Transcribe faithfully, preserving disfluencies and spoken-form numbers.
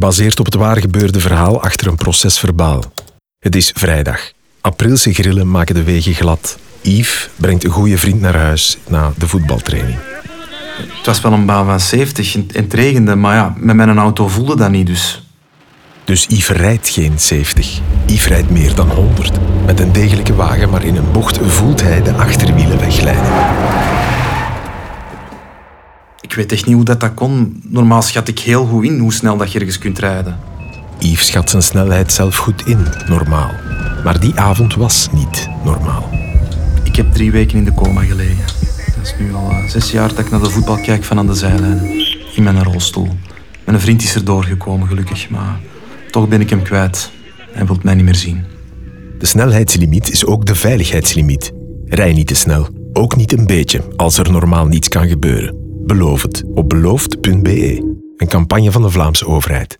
gebaseerd op het waargebeurde verhaal achter een procesverbaal. Het is vrijdag. Aprilse grillen maken de wegen glad. Yves brengt een goede vriend naar huis na de voetbaltraining. Het was wel een baan van zeventig en het regende, maar ja, met mijn auto voelde dat niet dus. Dus Yves rijdt geen zeventig. Yves rijdt meer dan honderd. Met een degelijke wagen, maar in een bocht voelt hij de achterwielen wegglijden. Ik weet echt niet hoe dat, dat kon. Normaal schat ik heel goed in hoe snel dat je ergens kunt rijden. Yves schat zijn snelheid zelf goed in, normaal. Maar die avond was niet normaal. Ik heb drie weken in de coma gelegen. Dat is nu al uh, zes jaar dat ik naar de voetbal kijk van aan de zijlijn. In mijn rolstoel. Mijn vriend is er doorgekomen, gelukkig. Maar toch ben ik hem kwijt. Hij wil mij niet meer zien. De snelheidslimiet is ook de veiligheidslimiet. Rij niet te snel. Ook niet een beetje, als er normaal niets kan gebeuren. Beloof het op beloofd punt be. Een campagne van de Vlaamse overheid.